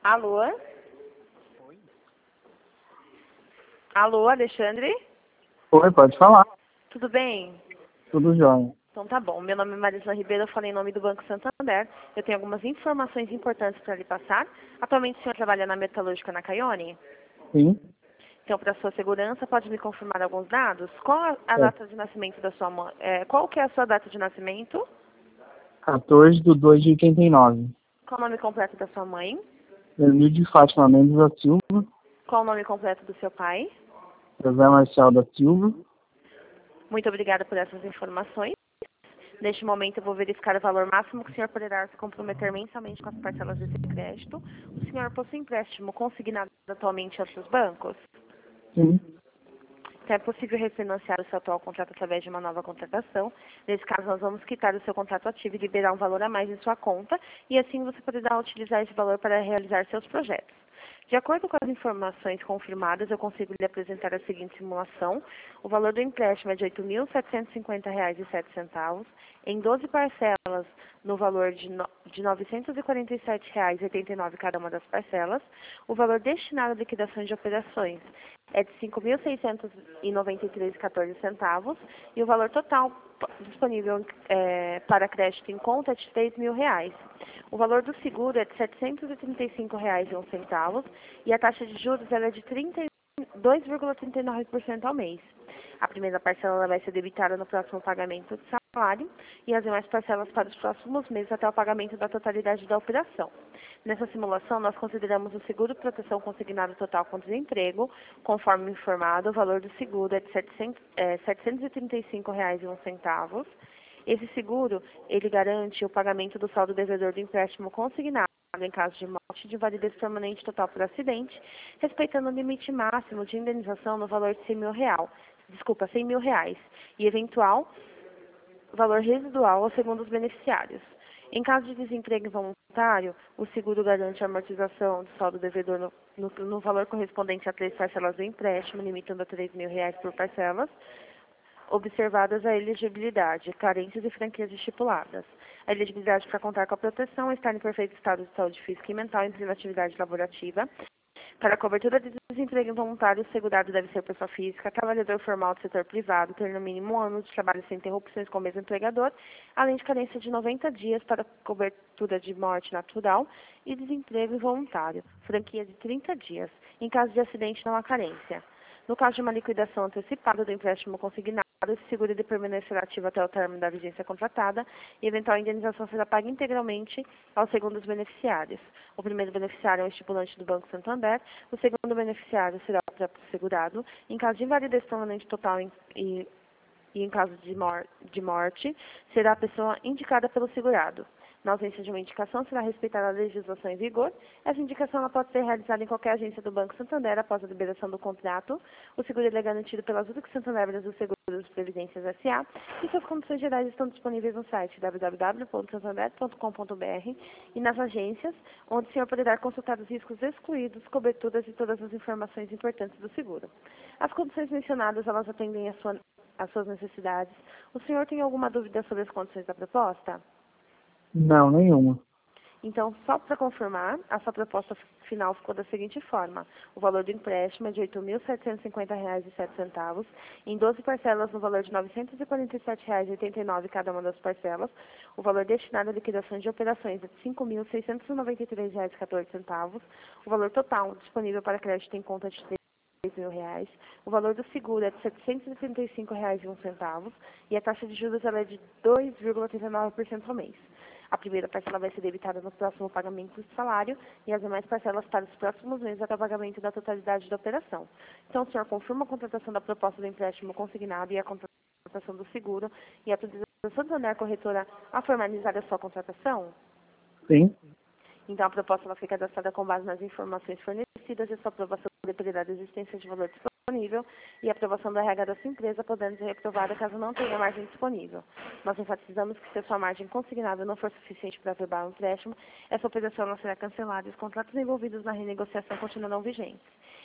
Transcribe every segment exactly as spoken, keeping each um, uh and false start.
Alô? Alô, Alexandre? Oi, pode falar. Tudo bem? Tudo jóia. Então tá bom. Meu nome é Marisa Ribeiro, eu falei em nome do Banco Santander. Eu tenho algumas informações importantes para lhe passar. Atualmente o senhor trabalha na metalúrgica na Caione? Sim. Então, para sua segurança, pode me confirmar alguns dados? Qual a, a É data de nascimento da sua mãe? É, qual que é a sua data de nascimento? quatorze de dois de oitenta e nove. Qual o nome completo da sua mãe? Emílio de Fátima Mendes da Silva. Qual o nome completo do seu pai? José Marcial da Silva. Muito obrigada por essas informações. Neste momento, eu vou verificar o valor máximo que o senhor poderá se comprometer mensalmente com as parcelas desse crédito. O senhor possui empréstimo consignado atualmente a outros bancos? Sim. Então, é possível refinanciar o seu atual contrato através de uma nova contratação. Nesse caso, nós vamos quitar o seu contrato ativo e liberar um valor a mais em sua conta, e assim você poderá utilizar esse valor para realizar seus projetos. De acordo com as informações confirmadas, eu consigo lhe apresentar a seguinte simulação. O valor do empréstimo é de oito mil setecentos e cinquenta reais e sete centavos, em doze parcelas no valor de, no, de novecentos e quarenta e sete reais e oitenta e nove centavos cada uma das parcelas. O valor destinado à liquidação de operações é de cinco mil seiscentos e noventa e três reais e quatorze centavos e o valor total disponível é, para crédito em conta é de três mil reais. O valor do seguro é de setecentos e trinta e cinco reais e um centavo e a taxa de juros ela é de dois vírgula trinta e nove por cento ao mês. A primeira parcela ela vai ser debitada no próximo pagamento do salário e as demais parcelas para os próximos meses até o pagamento da totalidade da operação. Nessa simulação, nós consideramos o seguro de proteção consignado total com desemprego, conforme informado, o valor do seguro é de setecentos, é, setecentos e trinta e cinco reais e um centavo. Esse seguro, ele garante o pagamento do saldo devedor do empréstimo consignado em caso de morte de validez permanente total por acidente, respeitando o limite máximo de indenização no valor de cem mil real, desculpa, cem mil reais, e eventual valor residual segundo os beneficiários. Em caso de desemprego involuntário, o seguro garante a amortização do saldo devedor no, no, no valor correspondente a três parcelas do empréstimo, limitando a três mil reais por parcelas, observadas a elegibilidade, carências e franquias estipuladas. A elegibilidade para contar com a proteção é estar em perfeito estado de saúde física e mental em atividade laborativa. Para a cobertura de desemprego involuntário, o segurado deve ser pessoa física, trabalhador formal do setor privado, ter no mínimo um ano de trabalho sem interrupções com o mesmo empregador, além de carência de noventa dias para cobertura de morte natural e desemprego involuntário, franquia de trinta dias. Em caso de acidente, não há carência. No caso de uma liquidação antecipada do empréstimo consignado, esse seguro ele permanecerá ativo até o término da vigência contratada e eventual indenização será paga integralmente aos segundos beneficiários. O primeiro beneficiário é o estipulante do Banco Santander, o segundo beneficiário será o próprio segurado. Em caso de invalidez permanente total em, e, e em caso de, mor de morte, será a pessoa indicada pelo segurado. Na ausência de uma indicação, será respeitada a legislação em vigor. Essa indicação ela pode ser realizada em qualquer agência do Banco Santander após a liberação do contrato. O seguro ele é garantido pela Zurich Santander Brasil Seguros Previdências S A e suas condições gerais estão disponíveis no site w w w ponto santander ponto com ponto b r e nas agências, onde o senhor poderá consultar os riscos excluídos, coberturas e todas as informações importantes do seguro. As condições mencionadas, elas atendem às sua, às suas necessidades. O senhor tem alguma dúvida sobre as condições da proposta? Não, nenhuma. Então, só para confirmar, a sua proposta final ficou da seguinte forma. O valor do empréstimo é de oito mil setecentos e cinquenta reais e sete centavos, em doze parcelas no valor de novecentos e quarenta e sete reais e oitenta e nove centavos cada uma das parcelas. O valor destinado à liquidação de operações é de cinco mil seiscentos e noventa e três reais e quatorze centavos. O valor total disponível para crédito em conta é de três mil reais. O valor do seguro é de setecentos e trinta e cinco reais e um centavo e a taxa de juros ela é de dois vírgula trinta e nove por cento ao mês. A primeira parcela vai ser debitada no próximo pagamento do salário e as demais parcelas para os próximos meses até o pagamento da totalidade da operação. Então, o senhor confirma a contratação da proposta do empréstimo consignado e a contratação do seguro e autoriza a Santander Corretora a formalizar a sua contratação? Sim. Então, a proposta ela foi cadastrada com base nas informações fornecidas e a sua aprovação dependerá da existência de valor disponível e a aprovação da regra da sua empresa, podendo ser reprovada caso não tenha margem disponível. Nós enfatizamos que se a sua margem consignada não for suficiente para averbar o empréstimo, essa operação não será cancelada e os contratos envolvidos na renegociação continuarão vigentes.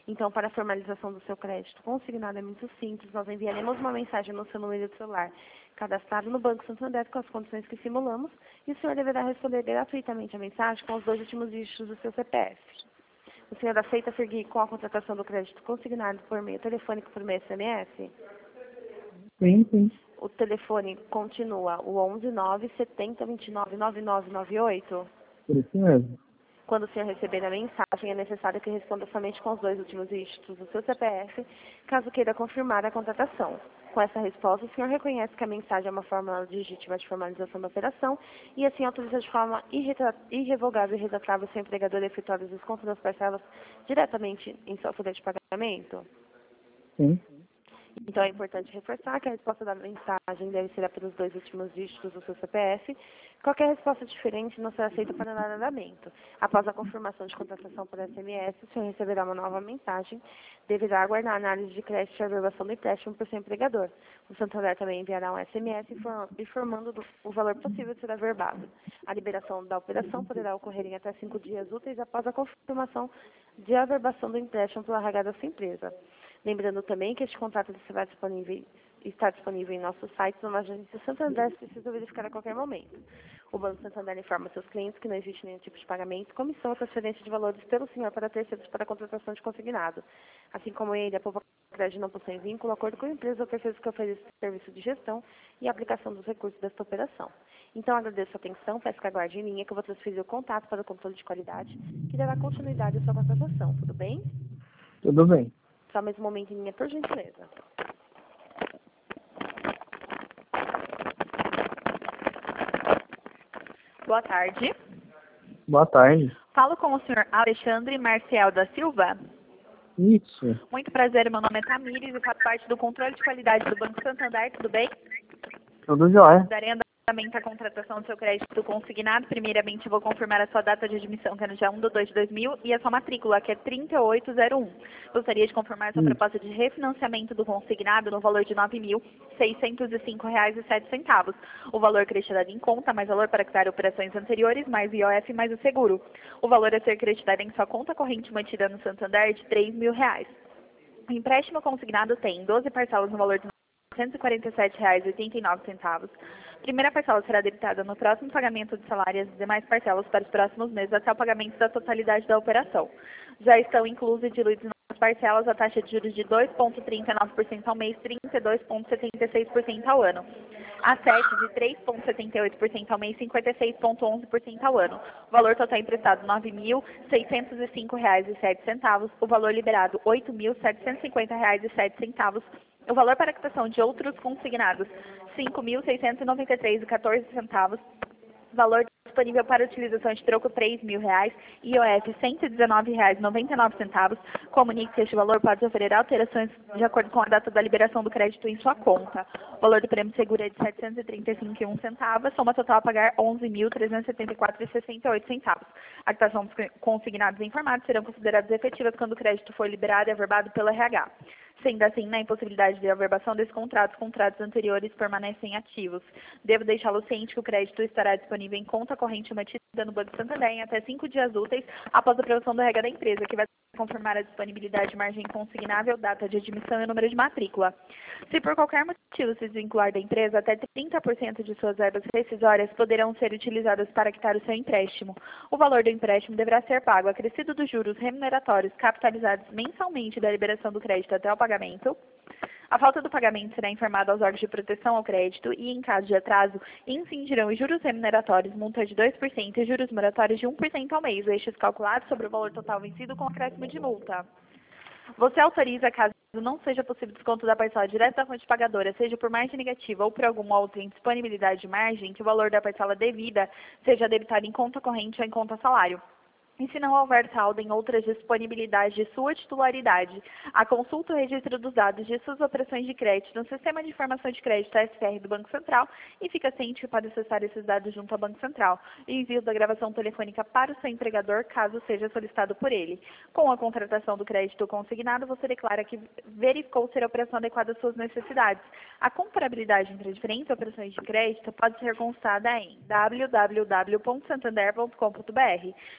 Então, para a formalização do seu crédito consignado é muito simples. Nós enviaremos uma mensagem no seu número de celular cadastrado no Banco Santander com as condições que simulamos e o senhor deverá responder gratuitamente a mensagem com os dois últimos dígitos do seu C P F. O senhor aceita seguir com a contratação do crédito consignado por meio telefônico por meio S M S? Sim, sim. O telefone continua o onze nove setenta vinte e nove nove nove nove oito? Por isso mesmo. Quando o senhor receber a mensagem, é necessário que responda somente com os dois últimos dígitos do seu C P F, caso queira confirmar a contratação. Com essa resposta, o senhor reconhece que a mensagem é uma forma legítima de formalização da operação e assim autoriza de forma irretra- irrevogável e retratável seu empregador a efetuar o desconto das parcelas diretamente em sua folha de pagamento? Sim. Então, é importante reforçar que a resposta da mensagem deve ser apenas dois últimos dígitos do seu C P F. Qualquer resposta diferente não será aceita para analistamento. Após a confirmação de contratação por S M S, o senhor receberá uma nova mensagem. Deverá aguardar a análise de crédito e a averbação do empréstimo por seu empregador. O Santander também enviará um S M S inform- informando do, o valor possível de ser averbado. A liberação da operação poderá ocorrer em até cinco dias úteis após a confirmação de averbação do empréstimo pela R H da sua empresa. Lembrando também que este contrato estará disponível, está disponível em nosso site, numa agência Santander, se precisa verificar a qualquer momento. O Banco Santander informa seus clientes que não existe nenhum tipo de pagamento, comissão ou transferência de valores pelo senhor para terceiros para a contratação de consignado. Assim como ele, a Poupa Crédito não possui vínculo, acordo com a empresa ou terceiros que oferecem serviço de gestão e aplicação dos recursos desta operação. Então, agradeço a atenção, peço que aguarde em linha que eu vou transferir o contato para o controle de qualidade, que dará continuidade à sua contratação. Tudo bem? Tudo bem. Só mais um momento em linha, por gentileza. Boa tarde. Boa tarde. Falo com o senhor Alexandre Marcial da Silva. Isso. Muito prazer, meu nome é Tamires e faço parte do controle de qualidade do Banco Santander, tudo bem? Tudo jóia. Darei andamento à contratação do seu crédito consignado. Primeiramente, vou confirmar a sua data de admissão, que é no dia um de dois de dois mil, e a sua matrícula, que é trinta e oito zero um. Gostaria de confirmar a sua Isso. proposta de refinanciamento do consignado no valor de nove mil seiscentos e cinco reais e sete centavos. O valor creditado em conta, mais valor para quitar operações anteriores, mais I O F, mais o seguro. O valor a ser creditado em sua conta corrente mantida no Santander é de três mil reais. O empréstimo consignado tem doze parcelas no valor de novecentos e quarenta e sete reais e oitenta e nove centavos. Primeira parcela será debitada no próximo pagamento de salário e as demais parcelas para os próximos meses até o pagamento da totalidade da operação. Já estão inclusos e diluídos nas parcelas a taxa de juros de dois vírgula trinta e nove por cento ao mês, trinta e dois vírgula setenta e seis por cento ao ano. A sete de três vírgula setenta e oito por cento ao mês, cinquenta e seis vírgula onze por cento ao ano. O valor total emprestado nove mil seiscentos e cinco reais e sete centavos. O valor liberado oito mil setecentos e cinquenta reais e sete centavos. O valor para a quitação de outros consignados, cinco mil seiscentos e noventa e três reais e quatorze centavos. Valor disponível para utilização de troco, três mil reais. I O F, cento e dezenove reais e noventa e nove centavos. Comunique que este valor pode sofrer alterações de acordo com a data da liberação do crédito em sua conta. O valor do prêmio de seguro é de setecentos e trinta e cinco reais e um centavo. A soma total a pagar onze mil trezentos e setenta e quatro reais e sessenta e oito centavos. A quitação dos consignados informados serão consideradas efetivas quando o crédito for liberado e averbado pelo R H. Sendo assim, na impossibilidade de averbação desse contrato, os contratos anteriores permanecem ativos. Devo deixá-lo ciente que o crédito estará disponível em conta corrente mantida no Banco Santander em até cinco dias úteis após a aprovação da regra da empresa, que vai confirmar a disponibilidade de margem consignável, data de admissão e número de matrícula. Se por qualquer motivo se desvincular da empresa, até trinta por cento de suas verbas rescisórias poderão ser utilizadas para quitar o seu empréstimo. O valor do empréstimo deverá ser pago acrescido dos juros remuneratórios capitalizados mensalmente da liberação do crédito até o pagamento. A falta do pagamento será informada aos órgãos de proteção ao crédito e, em caso de atraso, incidirão os juros remuneratórios, multa de dois por cento e juros moratórios de um por cento ao mês, estes calculados sobre o valor total vencido com acréscimo de multa. Você autoriza, caso não seja possível desconto da parcela direta da fonte pagadora, seja por margem negativa ou por alguma outra indisponibilidade de margem, que o valor da parcela devida seja debitado em conta corrente ou em conta salário. E se não houver saldo em outras disponibilidades de sua titularidade, a consulta o registro dos dados de suas operações de crédito no Sistema de Informação de Crédito S F R do Banco Central e fica ciente que pode acessar esses dados junto ao Banco Central. E envio da gravação telefônica para o seu empregador, caso seja solicitado por ele. Com a contratação do crédito consignado, você declara que verificou ser a operação adequada às suas necessidades. A comparabilidade entre as diferentes operações de crédito pode ser constada em w w w ponto santander ponto com ponto b r. Lembramos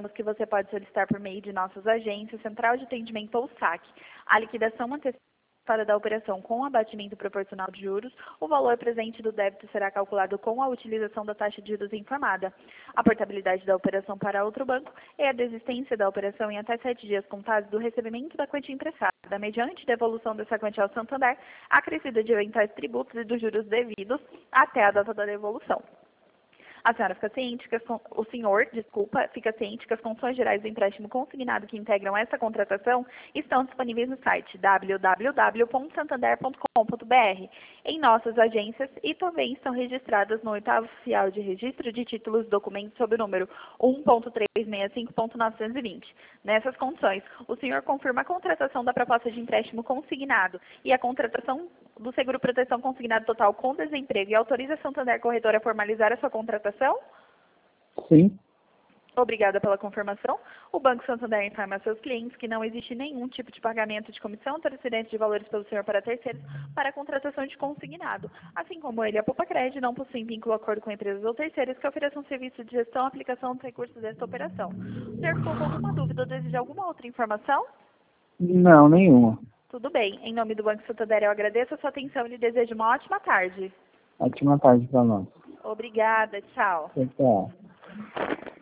lembramos que você pode solicitar por meio de nossas agências, central de atendimento ou saque, a liquidação antecipada da operação com abatimento proporcional de juros. O valor presente do débito será calculado com a utilização da taxa de juros informada. A portabilidade da operação para outro banco é a desistência da operação em até sete dias contados do recebimento da quantia emprestada, mediante devolução dessa quantia ao Santander, acrescida de eventuais tributos e dos juros devidos até a data da devolução. A senhora fica ciente que as, o senhor, desculpa, fica ciente que as condições gerais do empréstimo consignado que integram essa contratação estão disponíveis no site w w w ponto santander ponto com ponto b r, em nossas agências, e também estão registradas no oitavo oficial de registro de títulos documentos sob o número um ponto trezentos e sessenta e cinco ponto novecentos e vinte. Nessas condições, o senhor confirma a contratação da proposta de empréstimo consignado e a contratação do seguro proteção consignado total com desemprego e autoriza a Santander Corretora a formalizar a sua contratação? Sim. Obrigada pela confirmação. O Banco Santander informa a seus clientes que não existe nenhum tipo de pagamento de comissão ou transferência de valores pelo senhor para terceiros para a contratação de consignado. Assim como ele, a Poupa Cred não possui vínculo ou acordo com empresas ou terceiros que ofereçam serviço de gestão e aplicação dos recursos desta operação. O senhor ficou com alguma dúvida ou deseja alguma outra informação? Não, nenhuma. Tudo bem. Em nome do Banco Santander, eu agradeço a sua atenção e lhe desejo uma ótima tarde. Ótima tarde para nós. Obrigada. Tchau. Tchau.